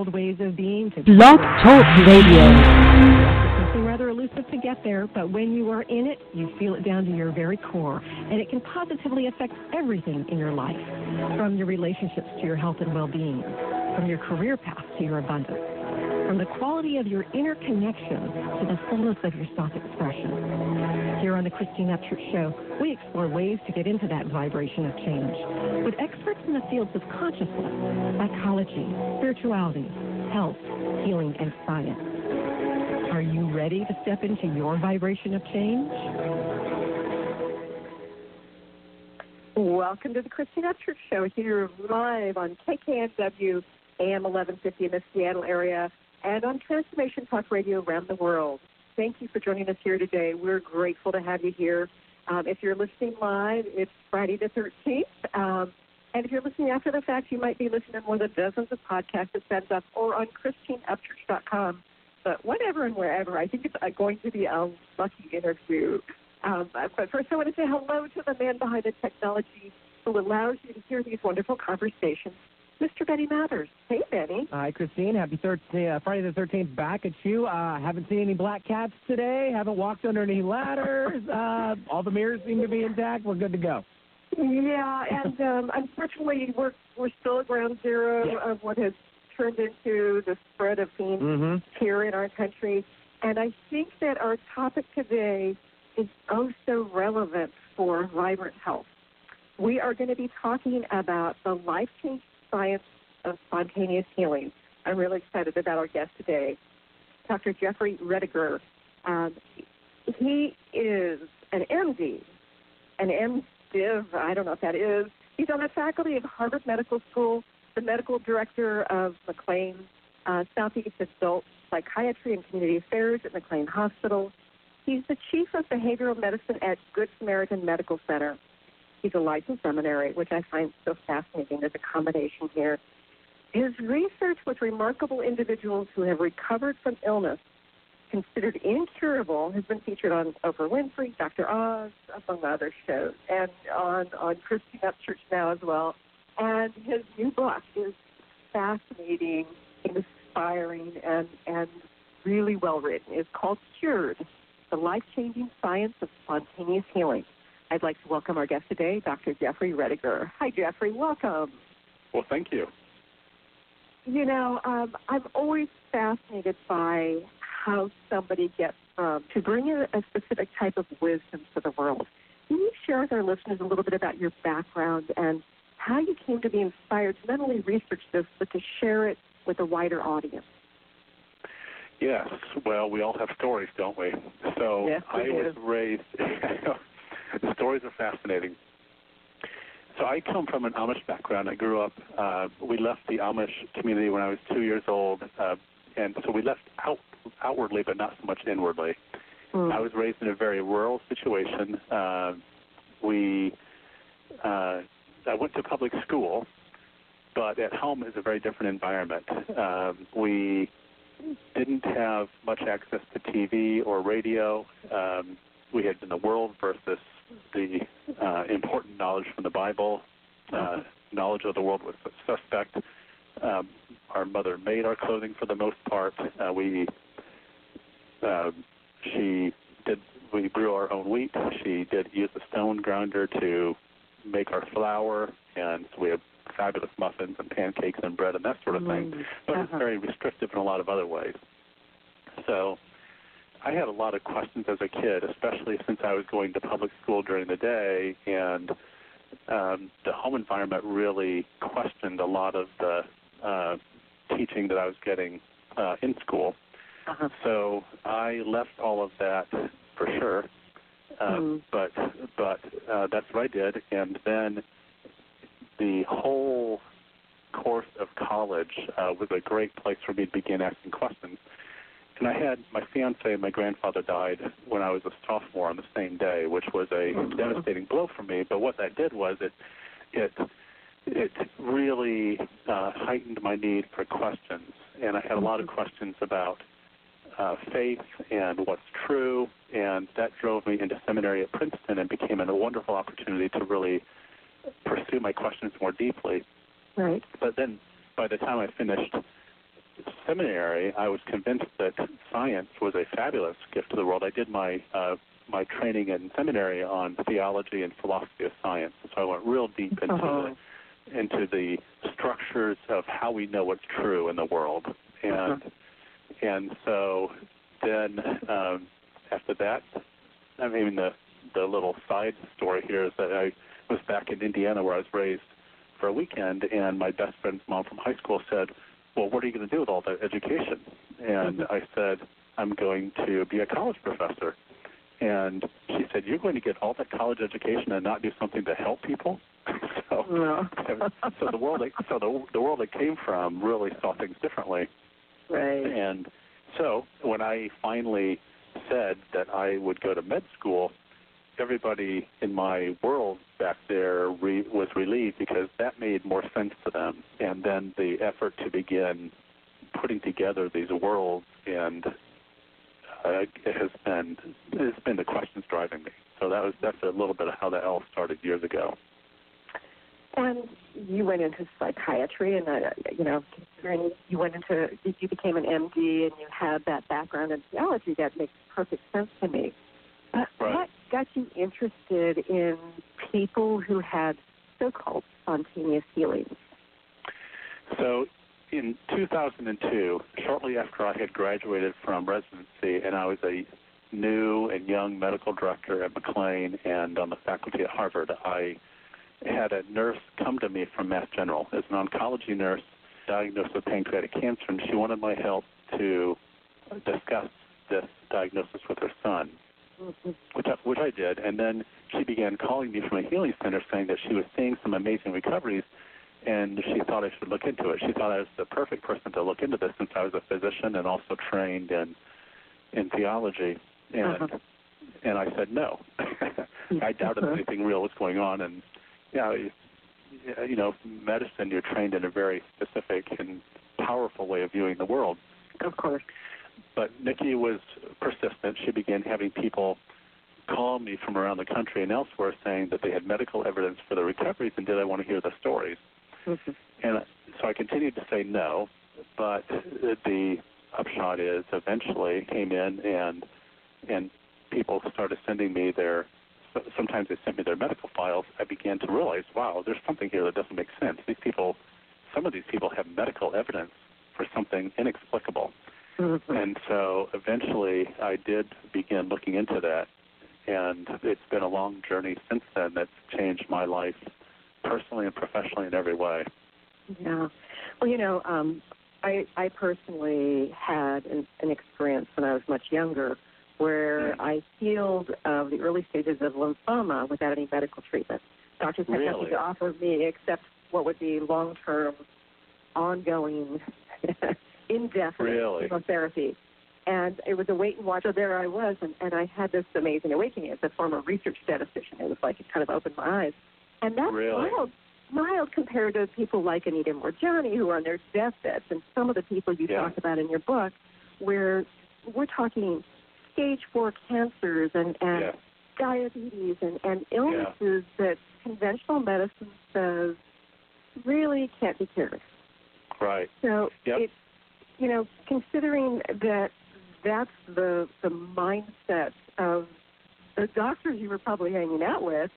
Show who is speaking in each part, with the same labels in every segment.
Speaker 1: old ways of being to
Speaker 2: Blog Talk Radio.
Speaker 1: something rather elusive to get there, but when you are in it, you feel it down to your very core, and it can positively affect everything in your life, from your relationships to your health and well-being, from your career path to your abundance, from the quality of your inner connection to the fullness of your self-expression. Here on the Christine Upchurch Show, we explore ways to get into that vibration of change with experts in the fields of consciousness, psychology, spirituality, health, healing, and science. Are you ready to step into your vibration of change? Welcome to the Christine Upchurch Show here live on KKNW AM 1150 in the Seattle area and on Transformation Talk Radio around the world. Thank you for joining us here today. We're grateful to have you here. If you're listening live, it's Friday the 13th. And if you're listening after the fact, you might be listening to more than dozens of podcasts that sends up or on ChristineUpchurch.com. But whatever and wherever, I think it's going to be a lucky interview. But first I want to say hello to the man behind the technology who allows you to hear these wonderful conversations, Mr. Benny Mathers. Hey, Benny.
Speaker 3: Hi, Christine. Happy Friday the 13th back at you. Haven't seen any black cats today. Haven't walked under any ladders. All the mirrors seem to be intact. We're good to go.
Speaker 1: Yeah, and unfortunately, we're still at ground zero of what has turned into the spread of themes here in our country. And I think that our topic today is oh so relevant for vibrant health. We are going to be talking about the life-changing science of spontaneous healing. I'm really excited about our guest today, Dr. Jeffrey Rediger. He is an MD, an MDiv, I don't know if that is. He's on the faculty of Harvard Medical School, the medical director of McLean Southeast Adult Psychiatry and Community Affairs at McLean Hospital. He's the chief of behavioral medicine at Good Samaritan Medical Center. He's a licensed seminary, which I find so fascinating. There's a combination here. His research with remarkable individuals who have recovered from illness considered incurable has been featured on Oprah Winfrey, Dr. Oz, among other shows, and on Christine Upchurch now as well. And his new book is fascinating, inspiring, and really well written. It's called Cured, The Life-Changing Science of Spontaneous Healing. I'd like to welcome our guest today, Dr. Jeffrey Rediger. Hi, Jeffrey. Welcome.
Speaker 4: Well, thank you.
Speaker 1: You know, I'm always fascinated by how somebody gets to bring in a specific type of wisdom to the world. Can you share with our listeners a little bit about your background and how you came to be inspired to not only research this, but to share it with a wider audience?
Speaker 4: Yes. Well, we all have stories, don't we? So
Speaker 1: yes,
Speaker 4: I was raised... The stories are fascinating. So I come from an Amish background. I grew up, we left the Amish community when I was 2 years old, and so we left outwardly but not so much inwardly. I was raised in a very rural situation. I went to public school, but at home is a very different environment. We didn't have much access to TV or radio. We had in the world versus the important knowledge from the Bible. Knowledge of the world was suspect. Our mother made our clothing for the most part. We grew our own wheat. She did use a stone grinder to make our flour, and so we had fabulous muffins and pancakes and bread and that sort of thing. But it's very restrictive in a lot of other ways. So I had a lot of questions as a kid, especially since I was going to public school during the day, and the home environment really questioned a lot of the teaching that I was getting in school. So I left all of that for sure, but that's what I did, and then the whole course of college was a great place for me to begin asking questions. And I had my fiance and my grandfather died when I was a sophomore on the same day, which was a devastating blow for me. But what that did was it really heightened my need for questions. And I had a lot of questions about faith and what's true, and that drove me into seminary at Princeton and became a wonderful opportunity to really pursue my questions more deeply.
Speaker 1: Right.
Speaker 4: But then by the time I finished seminary, I was convinced that science was a fabulous gift to the world. I did my my training in seminary on theology and philosophy of science, so I went real deep into the structures of how we know what's true in the world, and so then after that, I mean the little side story here is that I was back in Indiana where I was raised for a weekend, and my best friend's mom from high school said, well, what are you going to do with all that education? And I said, I'm going to be a college professor. And she said, you're going to get all that college education and not do something to help people? So the world I came from really saw things differently.
Speaker 1: Right.
Speaker 4: And so when I finally said that I would go to med school, everybody in my world back there was relieved because that made more sense to them. And then the effort to begin putting together these worlds and it has been the questions driving me. So that's a little bit of how that all started years ago.
Speaker 1: And you went into psychiatry, and considering you became an MD and you had that background in theology, that makes perfect sense to me. What got you interested in people who had so-called spontaneous healings? So
Speaker 4: in 2002, shortly after I had graduated from residency, and I was a new and young medical director at McLean and on the faculty at Harvard, I had a nurse come to me from Mass General as an oncology nurse diagnosed with pancreatic cancer, and she wanted my help to discuss this diagnosis with her son. Which I did, and then she began calling me from a healing center saying that she was seeing some amazing recoveries, and she thought I should look into it. She thought I was the perfect person to look into this since I was a physician and also trained in theology, and I said no. I doubted anything real was going on, and medicine, you're trained in a very specific and powerful way of viewing the world.
Speaker 1: Of course.
Speaker 4: But Nikki was persistent. She began having people call me from around the country and elsewhere saying that they had medical evidence for the recoveries and did I want to hear the stories. And so I continued to say no, but the upshot is eventually came in and people started sending me sometimes they sent me their medical files. I began to realize, wow, there's something here that doesn't make sense. Some of these people have medical evidence for something inexplicable. And so eventually I did begin looking into that, and it's been a long journey since then that's changed my life personally and professionally in every way.
Speaker 1: Yeah. Well, I personally had an experience when I was much younger where I healed the early stages of lymphoma without any medical treatment. Doctors had nothing to offer me except what would be long-term, ongoing indefinite chemotherapy. And it was a wait and watch. So there I was, and I had this amazing awakening as a former research statistician. It was like it kind of opened my eyes. And that's mild compared to people like Anita Moorjani who are on their deathbeds, and some of the people you talk about in your book, where we're talking stage 4 cancers and diabetes and illnesses that conventional medicine says really can't be cured.
Speaker 4: Right.
Speaker 1: So it's, considering that that's the mindset of the doctors you were probably hanging out with,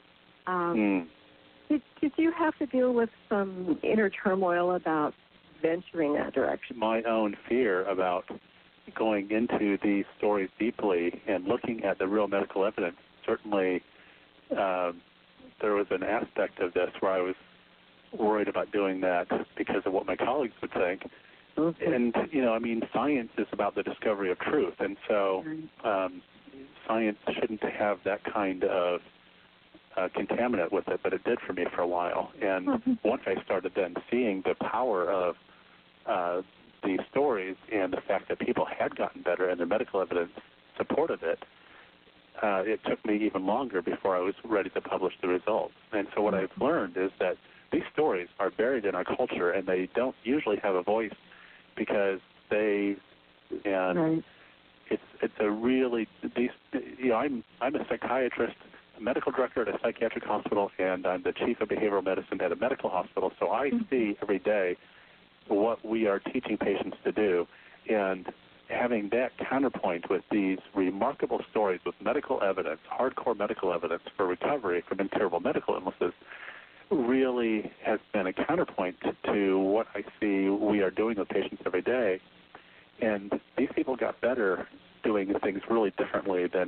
Speaker 1: did you have to deal with some inner turmoil about venturing that direction?
Speaker 4: My own fear about going into these stories deeply and looking at the real medical evidence, certainly there was an aspect of this where I was worried about doing that because of what my colleagues would think. And, science is about the discovery of truth, and so science shouldn't have that kind of contaminant with it, but it did for me for a while. And once I started then seeing the power of these stories and the fact that people had gotten better and the medical evidence supported it, it took me even longer before I was ready to publish the results. And so what I've learned is that these stories are buried in our culture, and they don't usually have a voice because it's a really I'm a psychiatrist, a medical director at a psychiatric hospital, and I'm the chief of behavioral medicine at a medical hospital. So I see every day what we are teaching patients to do. And having that counterpoint with these remarkable stories with medical evidence, hardcore medical evidence for recovery from incurable medical illnesses, really has been a counterpoint to what I see we are doing with patients every day. And these people got better doing things really differently than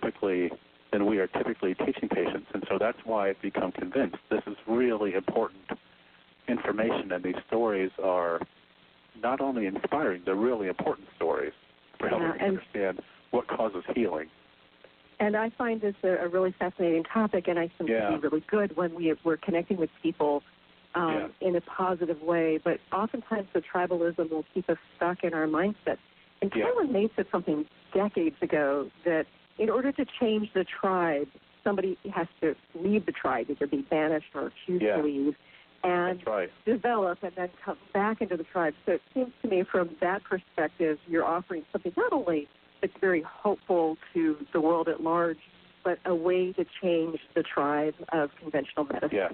Speaker 4: we are typically teaching patients. And so that's why I've become convinced this is really important information, and these stories are not only inspiring, they're really important stories for helping us understand what causes healing.
Speaker 1: And I find this a really fascinating topic, and I think it's really good when we're connecting with people in a positive way. But oftentimes the tribalism will keep us stuck in our mindset. And Carolyn May said something decades ago that in order to change the tribe, somebody has to leave the tribe, either be banished or choose to leave, and develop and then come back into the tribe. So it seems to me from that perspective, you're offering something not only that's very hopeful to the world at large, but a way to change the tribe of conventional medicine.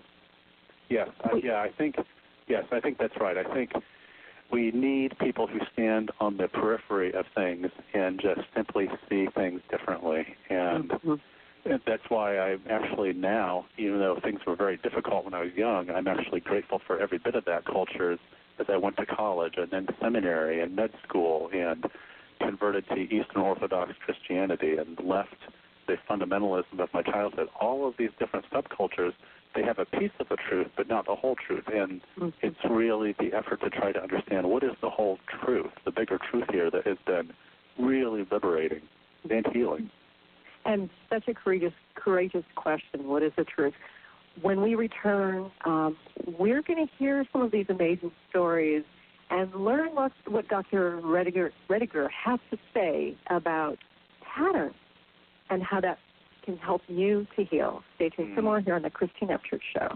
Speaker 4: I think that's right. I think we need people who stand on the periphery of things and just simply see things differently. And that's why I'm actually now, even though things were very difficult when I was young, I'm actually grateful for every bit of that culture as I went to college and then seminary and med school and converted to Eastern Orthodox Christianity and left the fundamentalism of my childhood. All of these different subcultures, they have a piece of the truth, but not the whole truth. And it's really the effort to try to understand what is the whole truth, the bigger truth here that has been really liberating and healing.
Speaker 1: And such a courageous question, what is the truth? When we return, we're going to hear some of these amazing stories and learn what Dr. Rediger has to say about patterns and how that can help you to heal. Stay tuned for more here on the Christine Upchurch Show.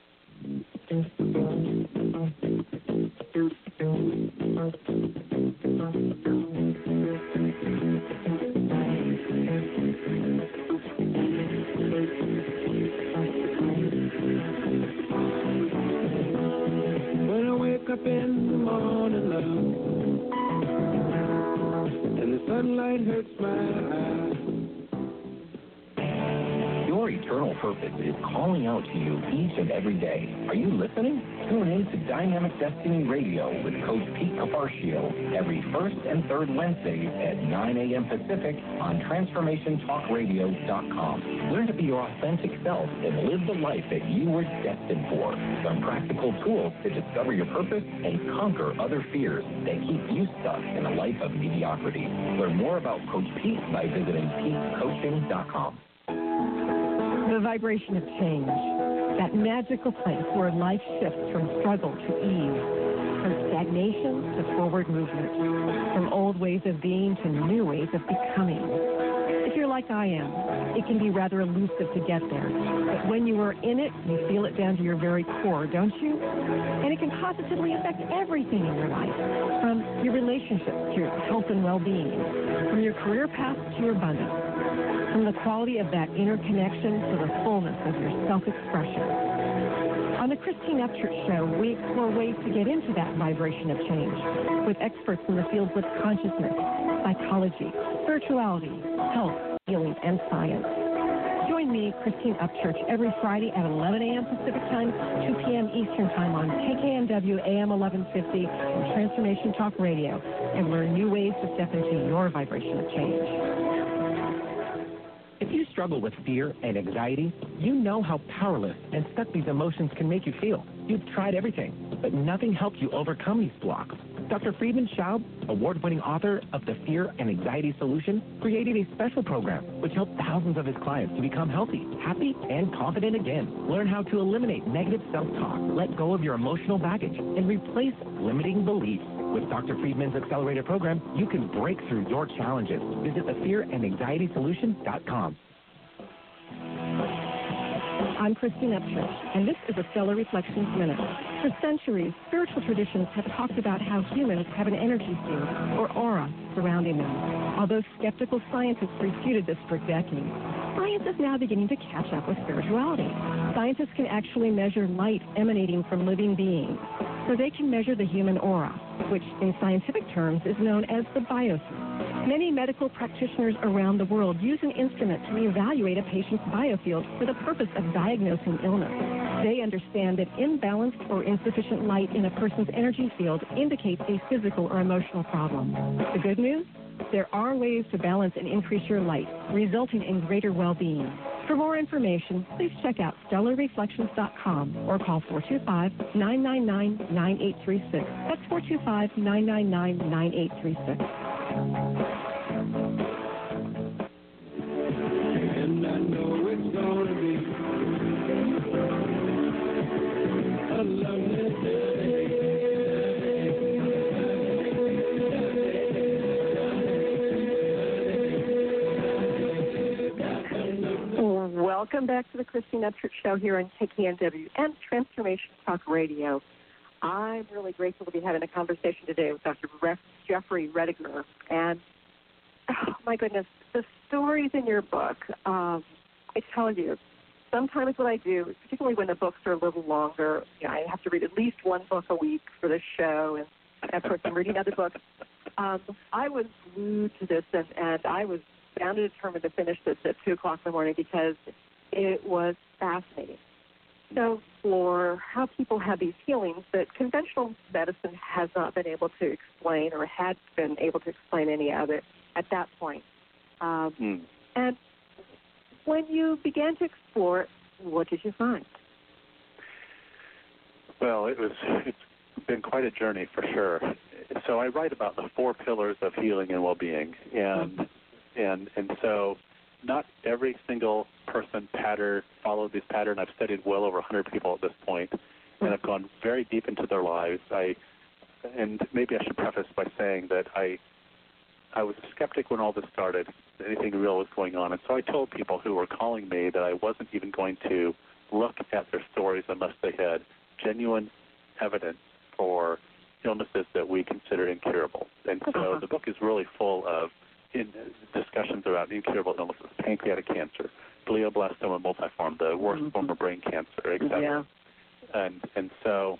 Speaker 2: When I wake up in the morning, love, and the sunlight hurts my eyes.
Speaker 5: Your eternal purpose is calling out to you each and every day. Are you listening? Tune in to Dynamic Destiny Radio with Coach Pete Cafarcio every first and third Wednesdays at 9 a.m. Pacific on TransformationTalkRadio.com. Learn to be your authentic self and live the life that you were destined for. Some practical tools to discover your purpose and conquer other fears that keep you stuck in a life of mediocrity. Learn more about Coach Pete by visiting PeteCoaching.com.
Speaker 6: The vibration of change, that magical place where life shifts from struggle to ease, from stagnation to forward movement, from old ways of being to new ways of becoming. If you're like I am, it can be rather elusive to get there, but when you are in it, you feel it down to your very core, don't you? And it can positively affect everything in your life, from your relationships to your health and well-being, from your career path to your abundance, from the quality of that inner connection to the fullness of your self-expression. On the Christine Upchurch Show, we explore ways to get into that vibration of change with experts in the fields of consciousness, psychology, spirituality, health, healing, and science. Join me, Christine Upchurch, every Friday at 11 a.m. Pacific Time, 2 p.m. Eastern Time on KKNW AM 1150 and Transformation Talk Radio, and learn new ways to step into your vibration of change.
Speaker 3: If you struggle with fear and anxiety, you know how powerless and stuck these emotions can make you feel. You've tried everything, but nothing helped you overcome these blocks. Dr. Friedman Schaub, award-winning author of The Fear and Anxiety Solution, created a special program which helped thousands of his clients to become healthy, happy, and confident again. Learn how to eliminate negative self-talk, let go of your emotional baggage, and replace limiting beliefs. With Dr. Friedman's Accelerator program, you can break through your challenges. Visit thefearandanxietysolution.com.
Speaker 6: I'm Christine Upchurch, and this is a Stellar Reflections Minute. For centuries, spiritual traditions have talked about how humans have an energy field, or aura, surrounding them. Although skeptical scientists refuted this for decades, science is now beginning to catch up with spirituality. Scientists can actually measure light emanating from living beings. so they can measure the human aura, which in scientific terms is known as the biosphere. Many medical practitioners around the world use an instrument to evaluate a patient's biofield for the purpose of diagnosing illness. They understand that imbalanced or insufficient light in a person's energy field indicates a physical or emotional problem. The good news? There are ways to balance and increase your light, resulting in greater well-being. For more information, please check out stellarreflections.com or call 425-999-9836. That's 425-999-9836.
Speaker 2: And I know it's gonna be a lovely day.
Speaker 1: Welcome back to the Christine Upchurch Show here on KKNW and Transformation Talk Radio. I'm really grateful to be having a conversation today with Dr. Jeffrey Rediger. And, oh, my goodness, the stories in your book, I tell you, sometimes what I do, particularly when the books are a little longer, I have to read at least one book a week for the show, and of course I'm reading other books. I was glued to this, and I was bound and determined to finish this at 2 o'clock in the morning because it was fascinating. So for how people have these feelings that conventional medicine has not been able to explain or had been able to explain any of it at that point. And when you began to explore it, what did you find?
Speaker 4: Well, it's been quite a journey for sure. So I write about the 4 pillars of healing and well-being, and so not every single person followed this pattern. I've studied well over 100 people at this point, and I've gone very deep into their lives. And maybe I should preface by saying that I was a skeptic when all this started, anything real was going on. And so I told people who were calling me that I wasn't even going to look at their stories unless they had genuine evidence for illnesses that we consider incurable. And so the book is really full of discussions about incurable illnesses, pancreatic cancer, glioblastoma multiforme, the worst form of brain cancer, etc.
Speaker 1: Yeah.
Speaker 4: And so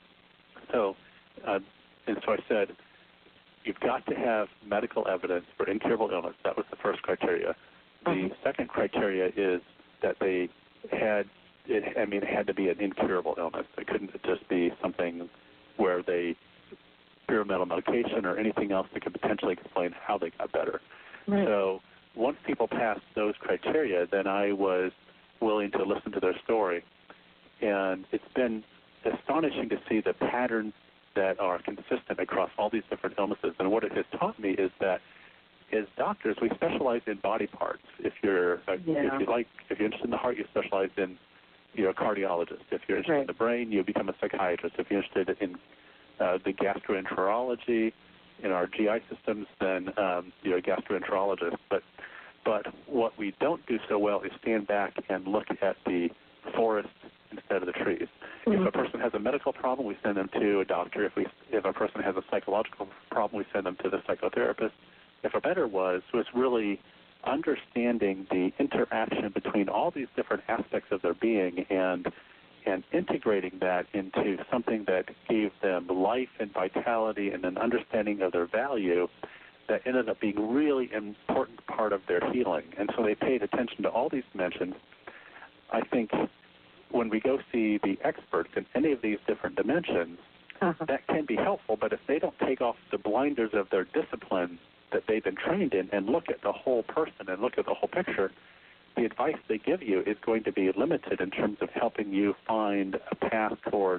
Speaker 4: I said, you've got to have medical evidence for incurable illness. That was the first criteria. The second criteria is that it had to be an incurable illness. It couldn't just be something where they experimental medication or anything else that could potentially explain how they got better. Right. So once people passed those criteria, then I was willing to listen to their story. And it's been astonishing to see the patterns that are consistent across all these different illnesses. And what it has taught me is that as doctors, we specialize in body parts. If you're interested in the heart, you specialize in, you're a cardiologist. If you're interested in the brain, you become a psychiatrist. If you're interested in the gastroenterology in our GI systems, then you're a gastroenterologist. But what we don't do so well is stand back and look at the forest instead of the trees. If a person has a medical problem, we send them to a doctor. If a person has a psychological problem, we send them to the psychotherapist. If a better was really understanding the interaction between all these different aspects of their being and integrating that into something that gave them life and vitality and an understanding of their value that ended up being really an important part of their healing. And so they paid attention to all these dimensions. I think when we go see the experts in any of these different dimensions, that can be helpful, but if they don't take off the blinders of their discipline that they've been trained in and look at the whole person and look at the whole picture, the advice they give you is going to be limited in terms of helping you find a path toward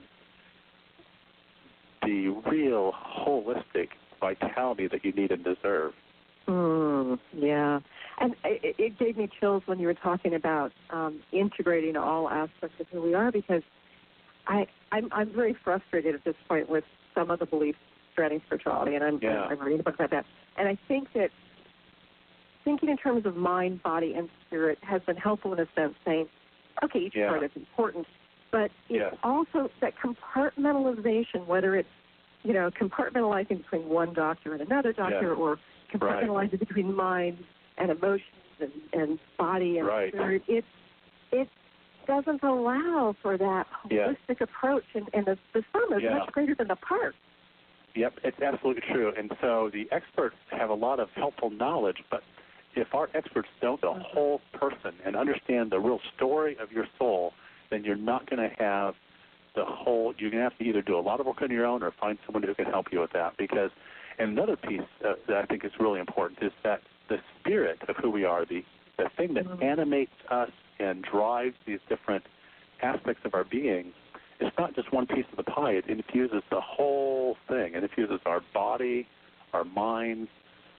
Speaker 4: the real holistic vitality that you need and deserve.
Speaker 1: Yeah. And it gave me chills when you were talking about integrating all aspects of who we are, because I'm very frustrated at this point with some of the beliefs surrounding spirituality, and I'm reading a book about that. And I think that thinking in terms of mind, body, and spirit has been helpful in a sense, saying, okay, each part is important, but it's also that compartmentalization, whether it's, compartmentalizing between one doctor and another doctor, or compartmentalizing between mind and emotions and body and spirit. It's doesn't allow for that holistic approach, and the sum is much greater than the part.
Speaker 4: Yep, it's absolutely true. And so the experts have a lot of helpful knowledge, but if our experts don't know the whole person and understand the real story of your soul, then you're not going to have the whole, you're going to have to either do a lot of work on your own or find someone who can help you with that. Because, and another piece that I think is really important is that the spirit of who we are, the thing that animates us and drives these different aspects of our being, it's not just one piece of the pie. It infuses the whole thing. It infuses our body, our minds,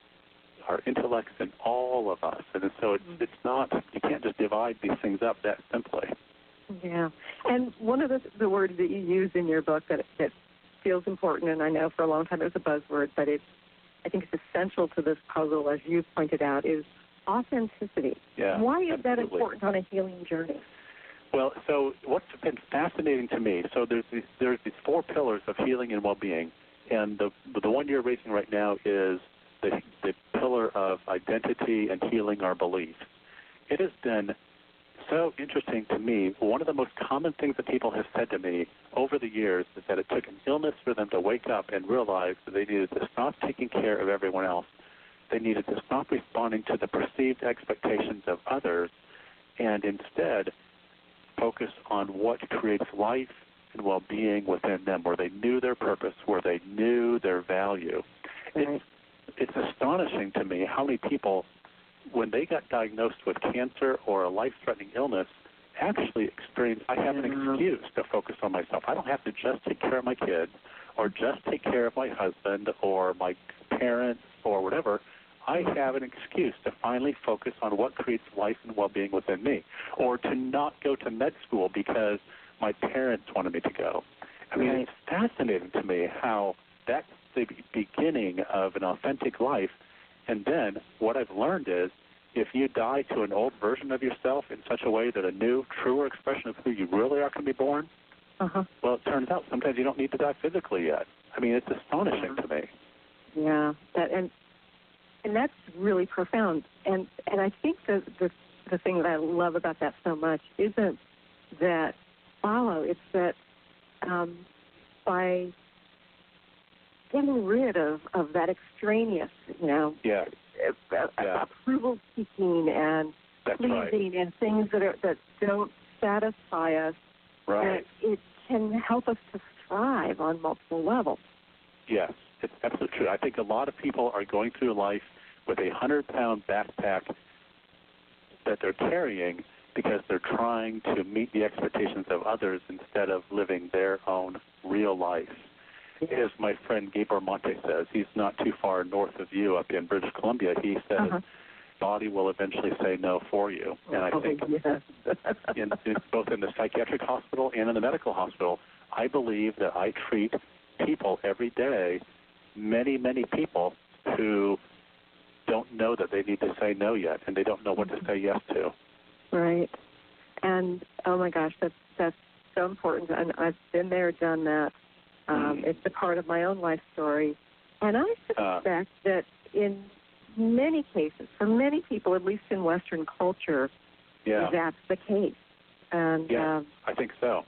Speaker 4: our intellects, and all of us. And so it's not, you can't just divide these things up that simply.
Speaker 1: Yeah. And one of the words that you use in your book that feels important, and I know for a long time it was a buzzword, but I think it's essential to this puzzle, as you've pointed out, is authenticity.
Speaker 4: Yeah,
Speaker 1: why is that important on a healing journey?
Speaker 4: Well, so what's been fascinating to me, so there's these 4 pillars of healing and well-being, and the one you're raising right now is the pillar of identity and healing our beliefs. It has been so interesting to me. One of the most common things that people have said to me over the years is that it took an illness for them to wake up and realize that they needed to stop taking care of everyone else. They needed to stop responding to the perceived expectations of others and instead focus on what creates life and well-being within them, where they knew their purpose, where they knew their value. It's astonishing to me how many people, when they got diagnosed with cancer or a life-threatening illness, actually experience, I have an excuse to focus on myself. I don't have to just take care of my kids or just take care of my husband or my parents or whatever. I have an excuse to finally focus on what creates life and well-being within me, or to not go to med school because my parents wanted me to go. I mean, it's fascinating to me how that's the beginning of an authentic life. And then what I've learned is if you die to an old version of yourself in such a way that a new, truer expression of who you really are can be born, well, it turns out sometimes you don't need to die physically yet. I mean, it's astonishing to me.
Speaker 1: Yeah, and that's really profound. And I think the thing that I love about that so much isn't that follow. It's that by getting rid of that extraneous, approval seeking and pleasing and things that don't satisfy us, it can help us to thrive on multiple levels.
Speaker 4: Yes, it's absolutely true. I think a lot of people are going through life with a 100-pound backpack that they're carrying because they're trying to meet the expectations of others instead of living their own real life. As my friend Gabriel Monte says, he's not too far north of you up in British Columbia, he says, body will eventually say no for you. And I think both in the psychiatric hospital and in the medical hospital, I believe that I treat people every day, many, many people who don't know that they need to say no yet, and they don't know what to say yes to.
Speaker 1: Right. And, oh, my gosh, that's so important. And I've been there, done that. It's a part of my own life story. And I suspect that in many cases, for many people, at least in Western culture, that's the case. And
Speaker 4: I think so.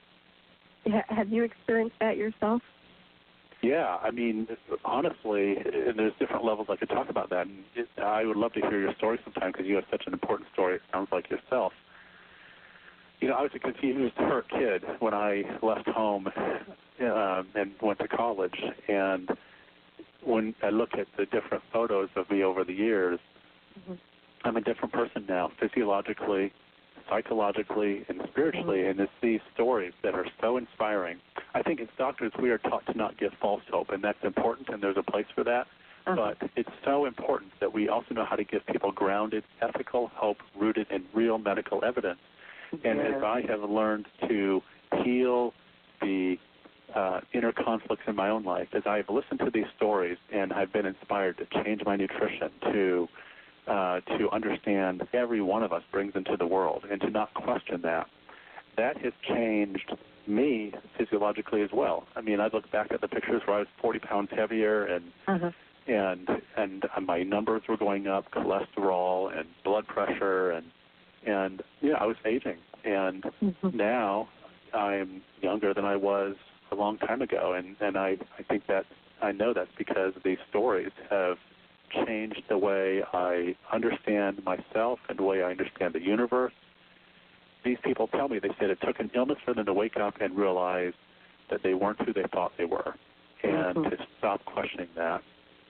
Speaker 1: Have you experienced that yourself?
Speaker 4: Yeah, I mean, honestly, there's different levels I could talk about that. And I would love to hear your story sometime because you have such an important story, it sounds like yourself. You know, I was a confused, hurt kid when I left home and went to college. And when I look at the different photos of me over the years, I'm a different person now, physiologically, psychologically, and spiritually, and it's these stories that are so inspiring. I think as doctors, we are taught to not give false hope, and that's important, and there's a place for that. But it's so important that we also know how to give people grounded, ethical hope rooted in real medical evidence. And as I have learned to heal the inner conflicts in my own life, as I have listened to these stories and I've been inspired to change my nutrition, to understand every one of us brings into the world and to not question that, that has changed me physiologically as well. I mean, I look back at the pictures where I was 40 pounds heavier and my numbers were going up, cholesterol and blood pressure, and I was aging And now I'm younger than I was a long time ago, and I think that I know that's because these stories have changed the way I understand myself and the way I understand the universe. These people tell me, they said it took an illness for them to wake up and realize that they weren't who they thought they were, and to stop questioning that.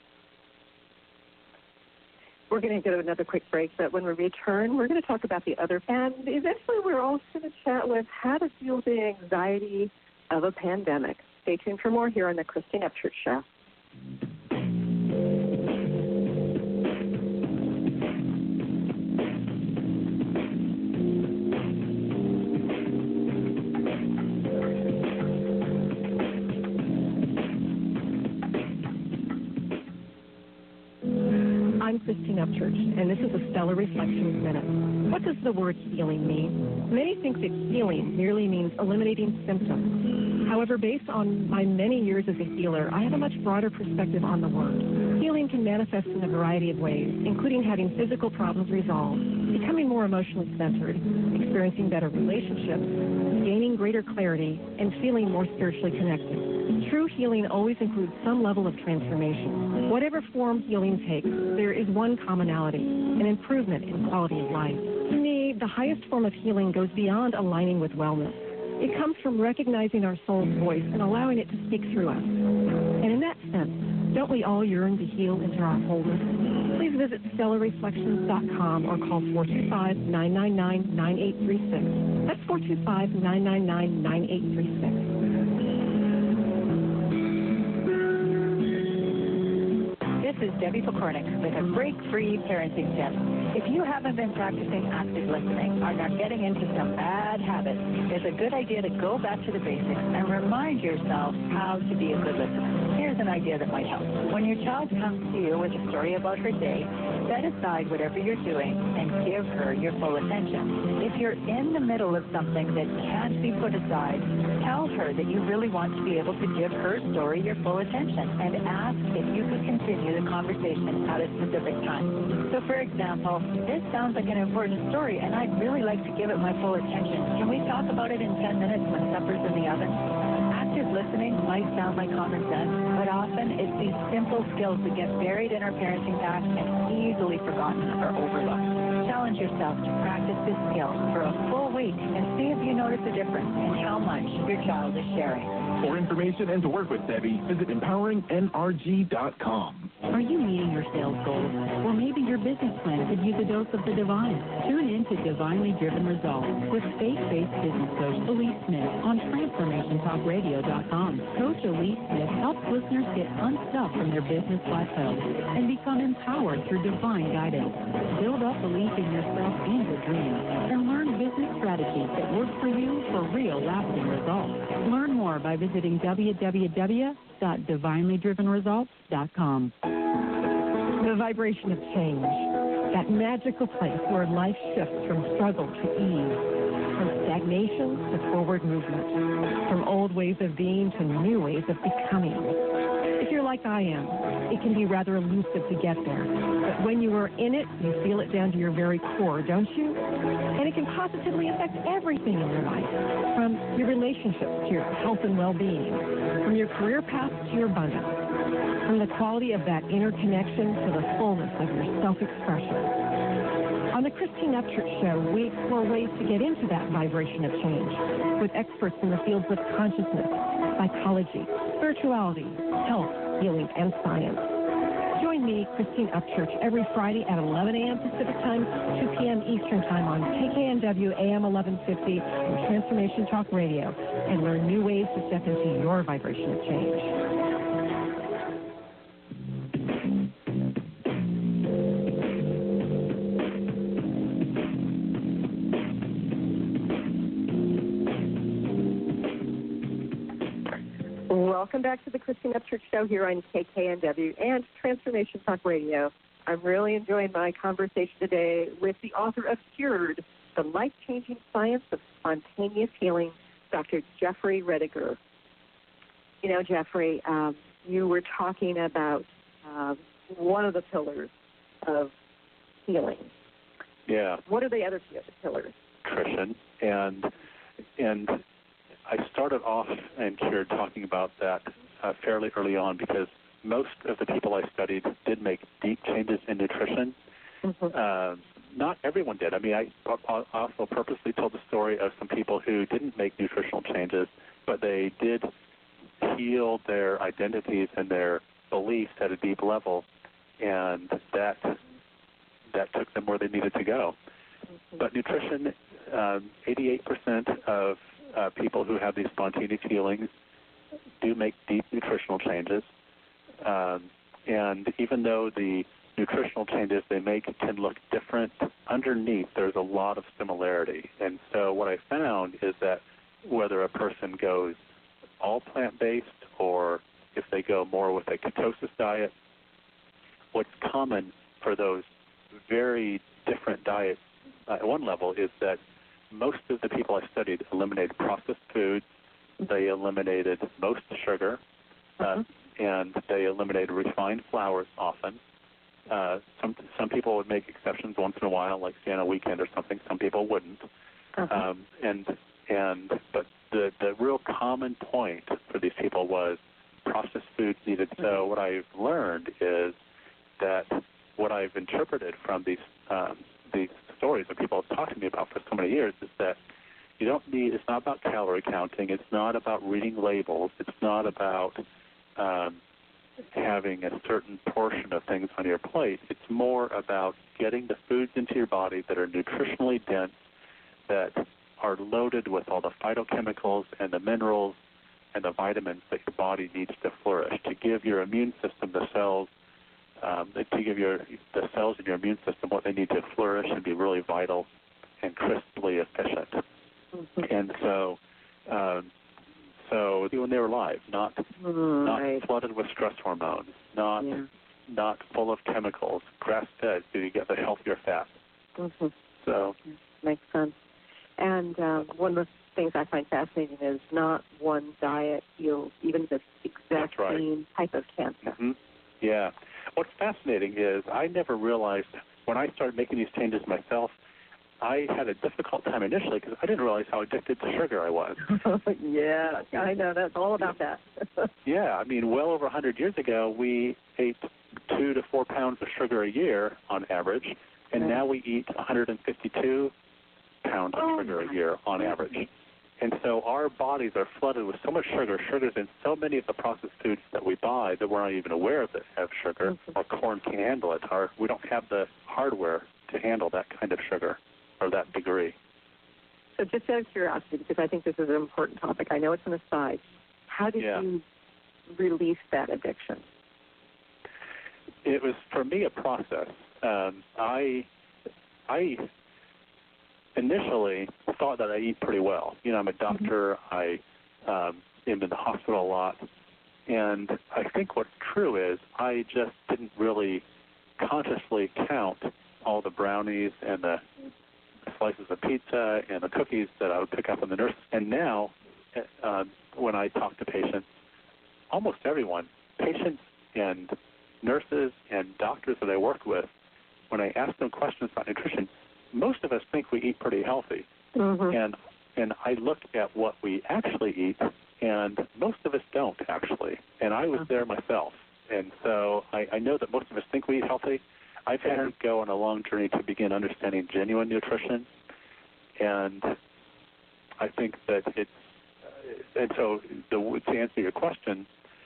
Speaker 1: We're going to go to another quick break, but when we return, we're going to talk about the other, and eventually we're also going to chat with how to feel the anxiety of a pandemic. Stay tuned for more here on the Christine Upchurch Show.
Speaker 6: I'm Christine Upchurch, and this is a Stellar Reflections Minute. What does the word healing mean? Many think that healing merely means eliminating symptoms. However, based on my many years as a healer, I have a much broader perspective on the word. Healing can manifest in a variety of ways, including having physical problems resolved, becoming more emotionally centered, experiencing better relationships, gaining greater clarity, and feeling more spiritually connected. True healing always includes some level of transformation. Whatever form healing takes, there is one commonality, an improvement in quality of life. To me, the highest form of healing goes beyond aligning with wellness. It comes from recognizing our soul's voice and allowing it to speak through us. And in that sense, don't we all yearn to heal into our wholeness? Please visit StellarReflections.com or call 425-999-9836. That's 425-999-9836.
Speaker 7: This is Debbie Pokornik with a break-free parenting tip. If you haven't been practicing active listening or are getting into some bad habits, it's a good idea to go back to the basics and remind yourself how to be a good listener. Here's an idea that might help. When your child comes to you with a story about her day, set aside whatever you're doing and give her your full attention. If you're in the middle of something that can't be put aside, tell her that you really want to be able to give her story your full attention and ask if you could continue the conversation at a specific time. So, for example, this sounds like an important story and I'd really like to give it my full attention. Can we talk about it in 10 minutes when supper's in the oven? Active listening might sound like common sense, but often it's these simple skills that get buried in our parenting past and easily forgotten or overlooked. Challenge yourself to practice this skill for a full week and see if you notice a difference in how much your child is sharing.
Speaker 3: For information and to work with Debbie, visit empoweringnrg.com.
Speaker 8: Are you meeting your sales goals? Or maybe your business plan could use a dose of the divine. Tune in to Divinely Driven Results with faith-based business coach Elise Smith on TransformationTalkRadio.com. Coach Elise Smith helps listeners get unstuck from their business plateau and become empowered through divine guidance. Build up belief in yourself and your dreams and learn business strategies that work for you for real lasting results. Learn more by visiting www.divinelydrivenresults.com.
Speaker 6: The vibration of change, that magical place where life shifts from struggle to ease, from stagnation to forward movement, from old ways of being to new ways of becoming. If you're like I am, it can be rather elusive to get there. But when you are in it, you feel it down to your very core, don't you? And it can positively affect everything in your life, from your relationships to your health and well-being, from your career path to your abundance, from the quality of that inner connection to the fullness of your self-expression. On the Christine Upchurch Show, we explore ways to get into that vibration of change with experts in the fields of consciousness, psychology, spirituality, health, healing, and science. Join me, Christine Upchurch, every Friday at 11 a.m. Pacific Time, 2 p.m. Eastern Time on KKNW AM 1150 and Transformation Talk Radio, and learn new ways to step into your vibration of change.
Speaker 1: Welcome back to the Christine Upchurch Show here on KKNW and Transformation Talk Radio. I'm really enjoying my conversation today with the author of Cured, The Life-Changing Science of Spontaneous Healing, Dr. Jeffrey Rediger. You know, Jeffrey, you were talking about one of the pillars of healing.
Speaker 4: Yeah.
Speaker 1: What are the other pillars?
Speaker 4: nutrition, and I started off in Cured talking about that fairly early on because most of the people I studied did make deep changes in nutrition. Not everyone did. I mean, I also purposely told the story of some people who didn't make nutritional changes, but they did heal their identities and their beliefs at a deep level, and that took them where they needed to go. But nutrition, 88% of people who have these spontaneous healings do make deep nutritional changes. And even though the nutritional changes they make can look different, underneath there's a lot of similarity. And so what I found is that whether a person goes all plant-based or if they go more with a ketosis diet, what's common for those very different diets at one level is that most of the people I studied eliminated processed foods, they eliminated most sugar, and they eliminated refined flours often. Some people would make exceptions once in a while, like say on a weekend or something. Some people wouldn't. But the real common point for these people was processed foods needed. So what I've learned is that what I've interpreted from these stories that people have talked to me about for so many years is that you don't need. It's not about calorie counting. It's not about reading labels. It's not about having a certain portion of things on your plate. It's more about getting the foods into your body that are nutritionally dense, that are loaded with all the phytochemicals and the minerals and the vitamins that your body needs to flourish, to give your immune system the cells, to give the cells in your immune system what they need to flourish and be really vital and crisply efficient. And so when they were alive, not flooded with stress hormones, not full of chemicals, grass-fed, so you get the healthier fat. So
Speaker 1: makes sense. And one of the things I find fascinating is not one diet heals even the exact same type of cancer.
Speaker 4: Yeah. What's fascinating is I never realized when I started making these changes myself, I had a difficult time initially because I didn't realize how addicted to sugar I was.
Speaker 1: Yeah, I know. That's all about that.
Speaker 4: Yeah, I mean, well over 100 years ago, we ate 2 to 4 pounds of sugar a year on average, and now we eat 152 pounds of sugar a year on average. And so our bodies are flooded with so much sugar. Sugar's in so many of the processed foods that we buy that we're not even aware of that have sugar. Our corn can't handle it. We don't have the hardware to handle that kind of sugar or that degree.
Speaker 1: So just out of curiosity, because I think this is an important topic, I know it's an aside, how did you release that addiction?
Speaker 4: It was, for me, a process. I initially thought that I eat pretty well. You know, I'm a doctor. I am in the hospital a lot. And I think what's true is I just didn't really consciously count all the brownies and the slices of pizza and the cookies that I would pick up from the nurses. And now, when I talk to patients, almost everyone, patients and nurses and doctors that I work with, when I ask them questions about nutrition, most of us think we eat pretty healthy. And I look at what we actually eat, and most of us don't, actually. And I was there myself. And so I know that most of us think we eat healthy. I've had to go on a long journey to begin understanding genuine nutrition. And I think that to answer your question,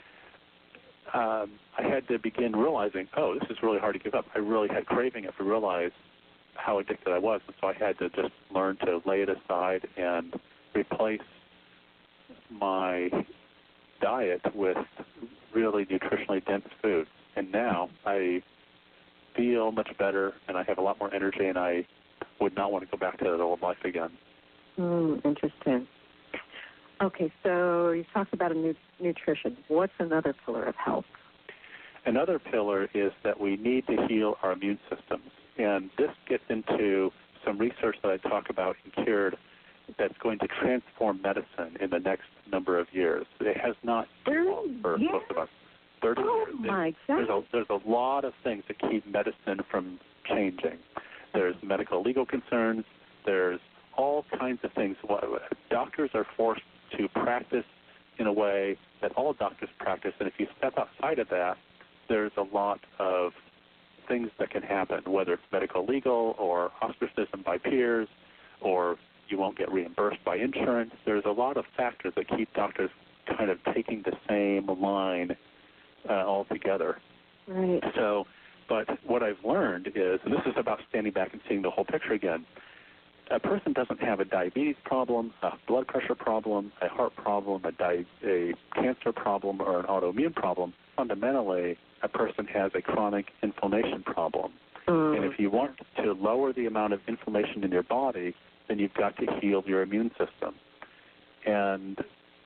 Speaker 4: I had to begin realizing, this is really hard to give up. I really had craving it to realize how addicted I was. And so I had to just learn to lay it aside and replace my diet with really nutritionally dense food. And now I feel much better, and I have a lot more energy, and I would not want to go back to that old life again.
Speaker 1: Interesting. Okay, so you talked about nutrition. What's another pillar of health?
Speaker 4: Another pillar is that we need to heal our immune systems. And this gets into some research that I talk about in Cured that's going to transform medicine in the next number of years. It has not for most of us. 30 years.
Speaker 1: My God.
Speaker 4: There's a lot of things that keep medicine from changing. There's medical legal concerns. There's all kinds of things. Doctors are forced to practice in a way that all doctors practice, and if you step outside of that, there's a lot of things that can happen, whether it's medical, legal, or ostracism by peers, or you won't get reimbursed by insurance. There's a lot of factors that keep doctors kind of taking the same line altogether.
Speaker 1: Right.
Speaker 4: So, but what I've learned is, and this is about standing back and seeing the whole picture again, a person doesn't have a diabetes problem, a blood pressure problem, a heart problem, a cancer problem, or an autoimmune problem. Fundamentally, a person has a chronic inflammation problem. And if you want to lower the amount of inflammation in your body, then you've got to heal your immune system. And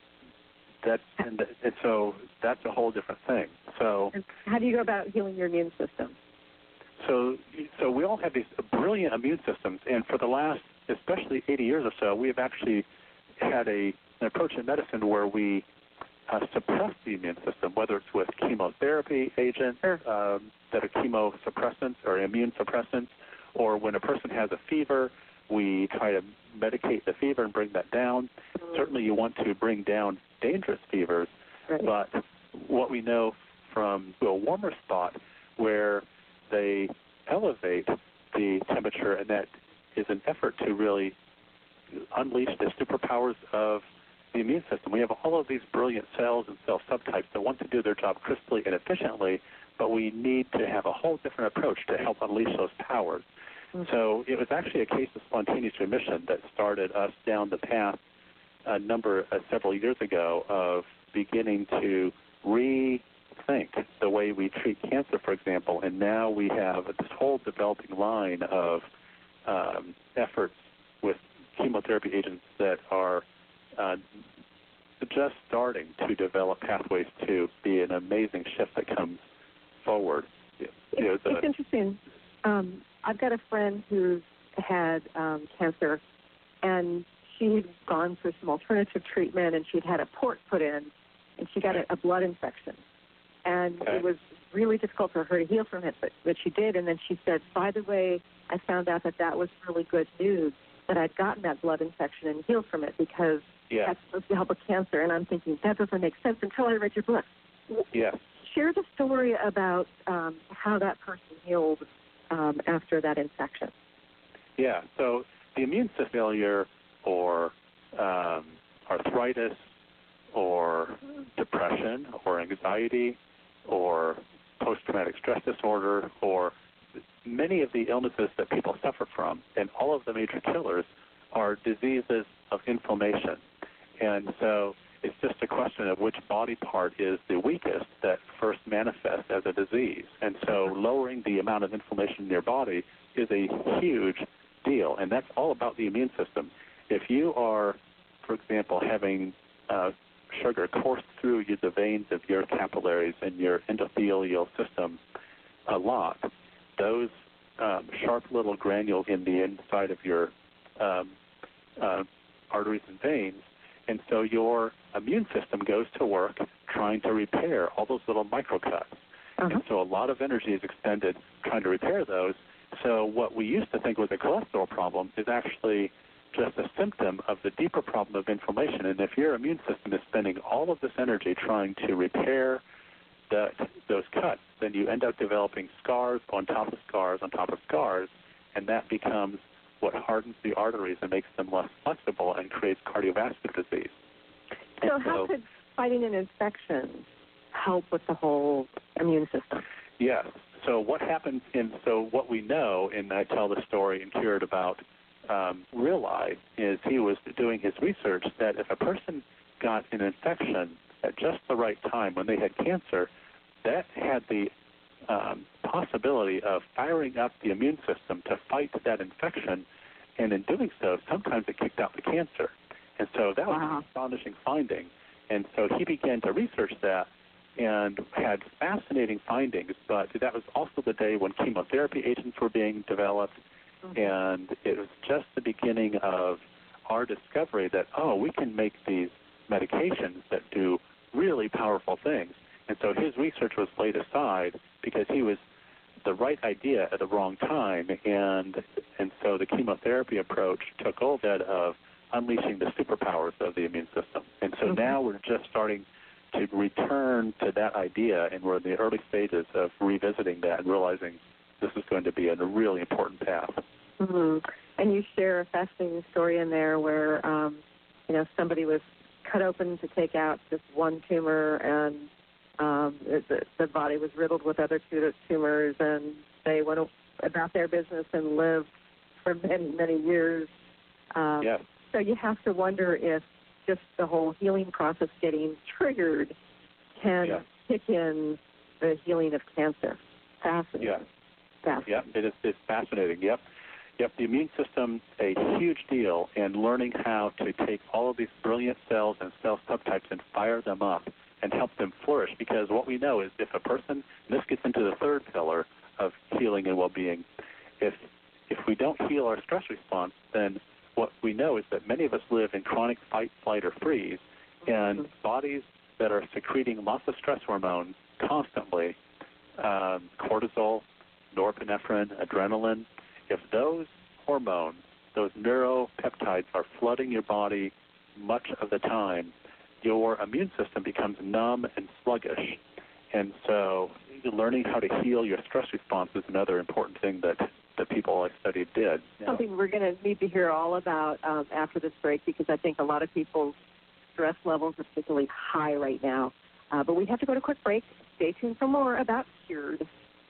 Speaker 4: so that's a whole different thing. So
Speaker 1: how do you go about healing your immune system?
Speaker 4: So we all have these brilliant immune systems, and for the last, especially 80 years or so, we have actually had an approach in medicine where we suppress the immune system, whether it's with chemotherapy agents that are chemosuppressants or immune suppressants, or when a person has a fever, we try to medicate the fever and bring that down. Certainly you want to bring down dangerous fevers, but what we know from a warmer spot where they elevate the temperature, and that is an effort to really unleash the superpowers of the immune system. We have all of these brilliant cells and cell subtypes that want to do their job crisply and efficiently, but we need to have a whole different approach to help unleash those powers. So it was actually a case of spontaneous remission that started us down the path several years ago of beginning to rethink the way we treat cancer, for example, and now we have this whole developing line of efforts with chemotherapy agents that are just starting to develop pathways to be an amazing shift that comes forward.
Speaker 1: It's interesting. I've got a friend who's had cancer, and she had gone through some alternative treatment, and she'd had a port put in, and she got a blood infection. And it was really difficult for her to heal from it, but she did. And then she said, by the way, I found out that was really good news, that I'd gotten that blood infection and healed from it, because that's supposed to help with cancer. And I'm thinking, that doesn't make sense until I read your book.
Speaker 4: Yes.
Speaker 1: Share the story about how that person healed after that infection.
Speaker 4: Yeah, so the immune system failure or arthritis or depression or anxiety or post-traumatic stress disorder or many of the illnesses that people suffer from, and all of the major killers are diseases of inflammation. And so it's just a question of which body part is the weakest that first manifests as a disease. And so lowering the amount of inflammation in your body is a huge deal, and that's all about the immune system. If you are, for example, having sugar course through the veins of your capillaries and your endothelial system a lot, those sharp little granules in the inside of your arteries and veins, and so your immune system goes to work trying to repair all those little microcuts. And so a lot of energy is expended trying to repair those. So what we used to think was a cholesterol problem is actually just a symptom of the deeper problem of inflammation. And if your immune system is spending all of this energy trying to repair those cuts, then you end up developing scars on top of scars on top of scars, and that becomes what hardens the arteries and makes them less flexible and creates cardiovascular disease.
Speaker 1: So how could fighting an infection help with the whole immune system?
Speaker 4: Yes. So what happens what we know, and I tell the story in Cured about Real Life, is he was doing his research that if a person got an infection at just the right time when they had cancer, that had the possibility of firing up the immune system to fight that infection, and in doing so, sometimes it kicked out the cancer. And so that was an astonishing finding. And so he began to research that and had fascinating findings, but that was also the day when chemotherapy agents were being developed, and it was just the beginning of our discovery that, we can make these medications that do really powerful things. And so his research was laid aside because he was the right idea at the wrong time, and so the chemotherapy approach took hold of unleashing the superpowers of the immune system. And so now we're just starting to return to that idea, and we're in the early stages of revisiting that and realizing this is going to be a really important path.
Speaker 1: And you share a fascinating story in there where, somebody was cut open to take out just one tumor, and the body was riddled with other tumors, and they went about their business and lived for many, many years. So you have to wonder if just the whole healing process getting triggered can kick in the healing of cancer. Fascinating.
Speaker 4: It's fascinating. The immune system, a huge deal, and learning how to take all of these brilliant cells and cell subtypes and fire them up and help them flourish. Because what we know is if a person, and this gets into the third pillar of healing and well-being, if we don't heal our stress response, then what we know is that many of us live in chronic fight, flight, or freeze, and bodies that are secreting lots of stress hormones constantly, cortisol, norepinephrine, adrenaline, if those hormones, those neuropeptides are flooding your body much of the time, your immune system becomes numb and sluggish. And so learning how to heal your stress response is another important thing that the people I studied did.
Speaker 1: Something we're going to need to hear all about after this break, because I think a lot of people's stress levels are particularly high right now. But we have to go to a quick break. Stay tuned for more about Cured.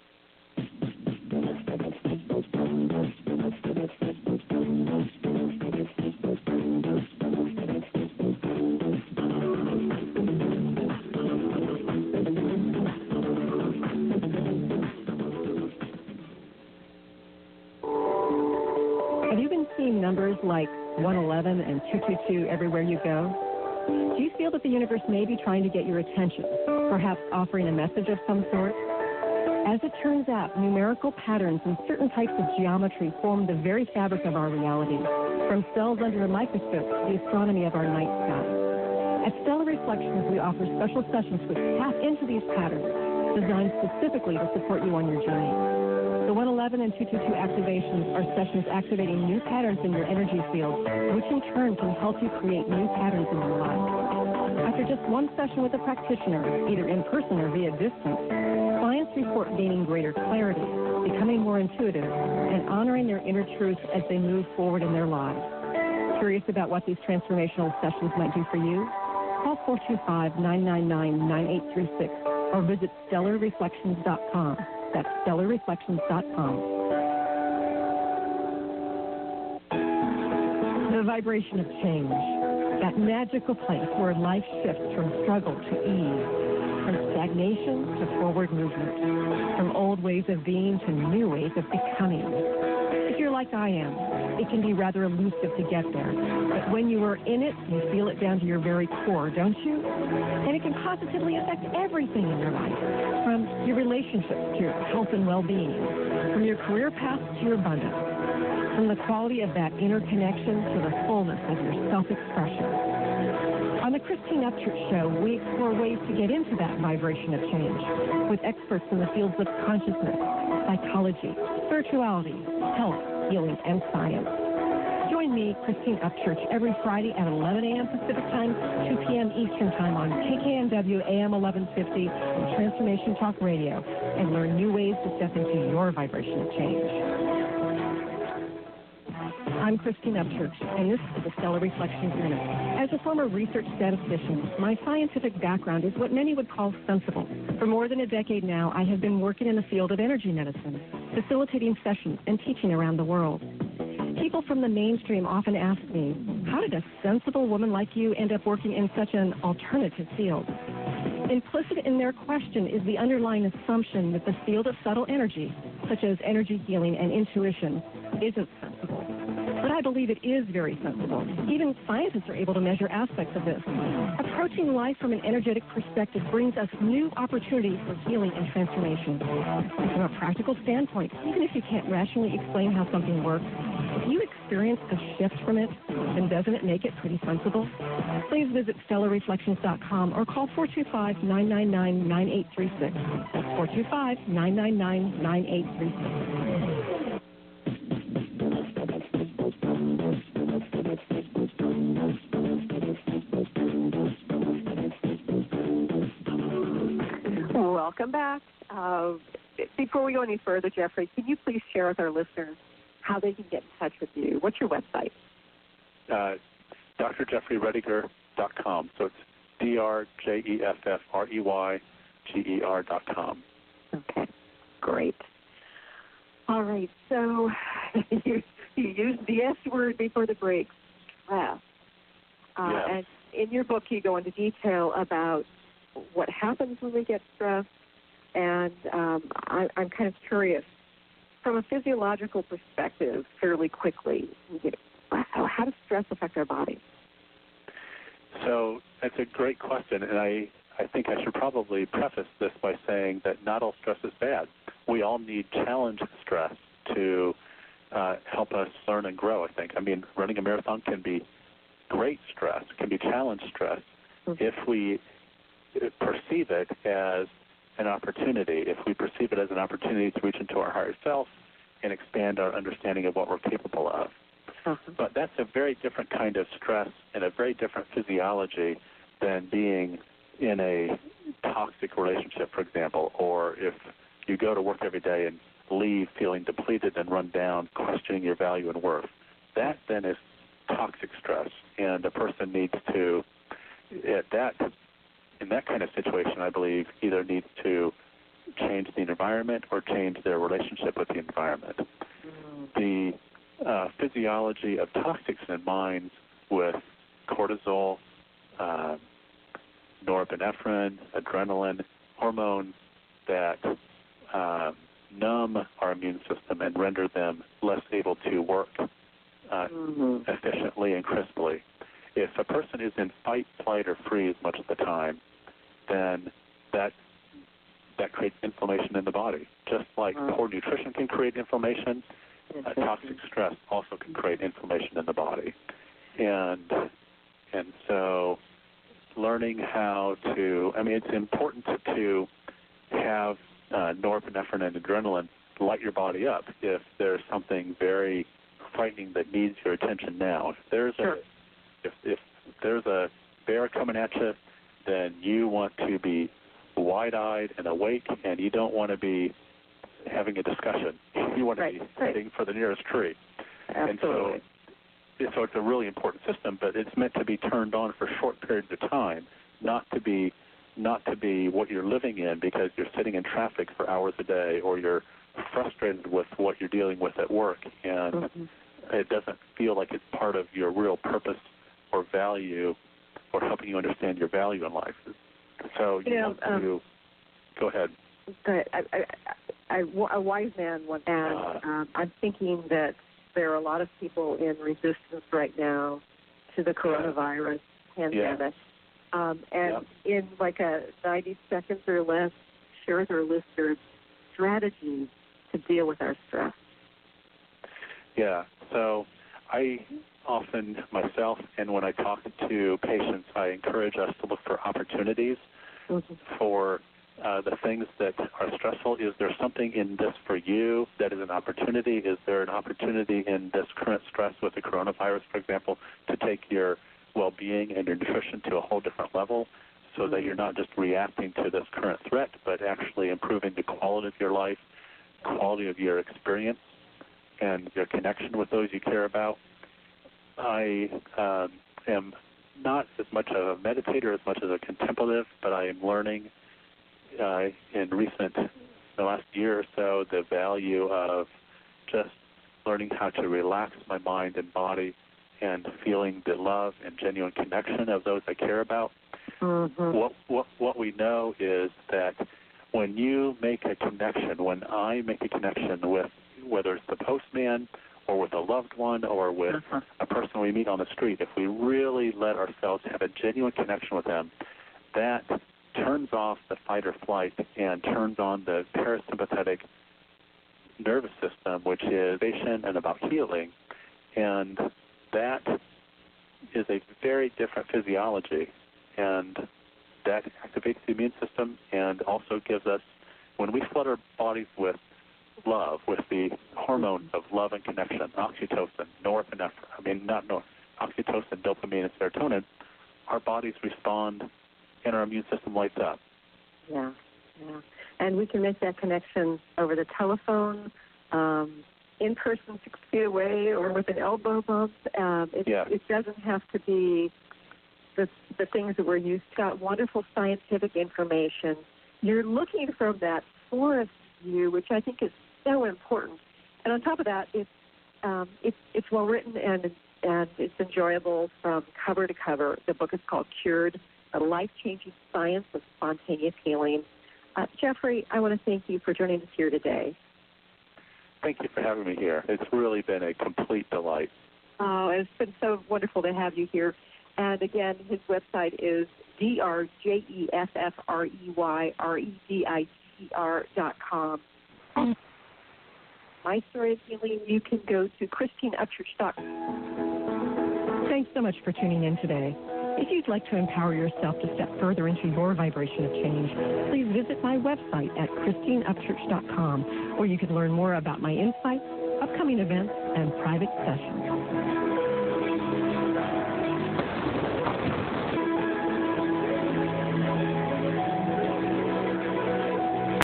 Speaker 6: Have you been seeing numbers like 111 and 222 everywhere you go? Do you feel that the universe may be trying to get your attention, perhaps offering a message of some sort? As it turns out, numerical patterns and certain types of geometry form the very fabric of our reality, from cells under a microscope to the astronomy of our night sky. At Stellar Reflections, we offer special sessions which tap into these patterns, designed specifically to support you on your journey. The 111 and 222 activations are sessions activating new patterns in your energy field, which in turn can help you create new patterns in your life. After just one session with a practitioner, either in person or via distance, clients report gaining greater clarity, becoming more intuitive, and honoring their inner truth as they move forward in their lives. Curious about what these transformational sessions might do for you? Call 425-999-9836 or visit StellarReflections.com. That's StellarReflections.com. The vibration of change. That magical place where life shifts from struggle to ease, from stagnation to forward movement, from old ways of being to new ways of becoming. If you're like I am, it can be rather elusive to get there. But when you are in it, you feel it down to your very core, don't you? And it can positively affect everything in your life, from your relationships to your health and well-being, from your career path to your abundance, from the quality of that inner connection to the fullness of your self-expression. On the Christine Upchurch Show, we explore ways to get into that vibration of change with experts in the fields of consciousness, psychology, spirituality, health, healing, and science. Join me, Christine Upchurch, every Friday at 11 a.m. Pacific Time, 2 p.m. Eastern Time on KKNW AM 1150 and Transformation Talk Radio, and learn new ways to step into your vibration of change. I'm Christine Upchurch, and this is the Stellar Reflections Minute. As a former research statistician, my scientific background is what many would call sensible. For more than a decade now, I have been working in the field of energy medicine, facilitating sessions and teaching around the world. People from the mainstream often ask me, how did a sensible woman like you end up working in such an alternative field? Implicit in their question is the underlying assumption that the field of subtle energy, such as energy healing and intuition, isn't sensible. But I believe it is very sensible. Even scientists are able to measure aspects of this. Approaching life from an energetic perspective brings us new opportunities for healing and transformation. And from a practical standpoint, even if you can't rationally explain how something works, If you experience a shift from it, then doesn't it make it pretty sensible? Please visit stellarreflections.com or call 425-999-9836. That's 425-999-9836.
Speaker 1: Welcome back. Before we go any further, Jeffrey, can you please share with our listeners how they can get in touch with you? What's your website?
Speaker 4: drjeffreyrediger.com. So it's drjeffreyger.com.
Speaker 1: Okay, great. All right, so you used the S word before the break, stress.
Speaker 4: Yes.
Speaker 1: And in your book, you go into detail about what happens when we get stressed, and I'm kind of curious, from a physiological perspective, fairly quickly, how does stress affect our body?
Speaker 4: So that's a great question, and I think I should probably preface this by saying that not all stress is bad. We all need challenge stress to help us learn and grow, I think. I mean, running a marathon can be great stress, can be challenge stress, if we perceive it as an opportunity, if we perceive it as an opportunity to reach into our higher self and expand our understanding of what we're capable of. But that's a very different kind of stress and a very different physiology than being in a toxic relationship, for example, or if you go to work every day and leave feeling depleted and run down, questioning your value and worth. That then is toxic stress, and a person needs to, in that kind of situation, I believe, either needs to change the environment or change their relationship with the environment. The physiology of toxics in minds with cortisol, norepinephrine, adrenaline, hormones that numb our immune system and render them less able to work efficiently and crisply. If a person is in fight, flight, or freeze much of the time, then that creates inflammation in the body. Just like poor nutrition can create inflammation, toxic stress also can create inflammation in the body. And so learning how to, I mean, it's important to have norepinephrine and adrenaline light your body up if there's something very frightening that needs your attention now. If there's if there's a bear coming at you, then you want to be wide-eyed and awake, and you don't want to be having a discussion. You want to be heading for the nearest tree.
Speaker 1: Absolutely.
Speaker 4: And so it's a really important system, but it's meant to be turned on for short periods of time, not to be what you're living in because you're sitting in traffic for hours a day or you're frustrated with what you're dealing with at work, and it doesn't feel like it's part of your real purpose or value or helping you understand your value in life. So you want to go ahead.
Speaker 1: A wise man once, and I'm thinking that there are a lot of people in resistance right now to the coronavirus pandemic. In like a 90 seconds or less, share with our listeners strategies to deal with our stress. Yeah,
Speaker 4: so I often myself, and when I talk to patients, I encourage us to look for opportunities for the things that are stressful. Is there something in this for you that is an opportunity? Is there an opportunity in this current stress with the coronavirus, for example, to take your well-being and your nutrition to a whole different level so that you're not just reacting to this current threat, but actually improving the quality of your life, quality of your experience, and your connection with those you care about? I am not as much of a meditator as much as a contemplative, but I am learning in the last year or so, the value of just learning how to relax my mind and body and feeling the love and genuine connection of those I care about. What we know is that when you make a connection, when I make a connection with, whether it's the postman or with a loved one or with a person we meet on the street, if we really let ourselves have a genuine connection with them, that turns off the fight or flight and turns on the parasympathetic nervous system, which is patient and about healing, And that is a very different physiology, and that activates the immune system and also gives us, when we flood our bodies with love, with the hormones of love and connection, oxytocin, oxytocin, dopamine, and serotonin, our bodies respond and our immune system lights up.
Speaker 1: Yeah. And we can make that connection over the telephone, in person 6 feet away, or with an elbow bump. It doesn't have to be the things that we're used to. Got wonderful scientific information. You're looking from that forest view, which I think is so important. And on top of that, it's well written and it's enjoyable from cover to cover. The book is called Cured: A Life-Changing Science of Spontaneous Healing. Jeffrey, I want to thank you for joining us here today.
Speaker 4: Thank you for having me here. It's really been a complete delight.
Speaker 1: Oh, it's been so wonderful to have you here. And again, his website is drjeffreyredicr.com. My Story of Healing, you can go to ChristineUpchurch.com.
Speaker 6: Thanks so much for tuning in today. If you'd like to empower yourself to step further into your vibration of change, please visit my website at ChristineUpchurch.com, where you can learn more about my insights, upcoming events, and private sessions.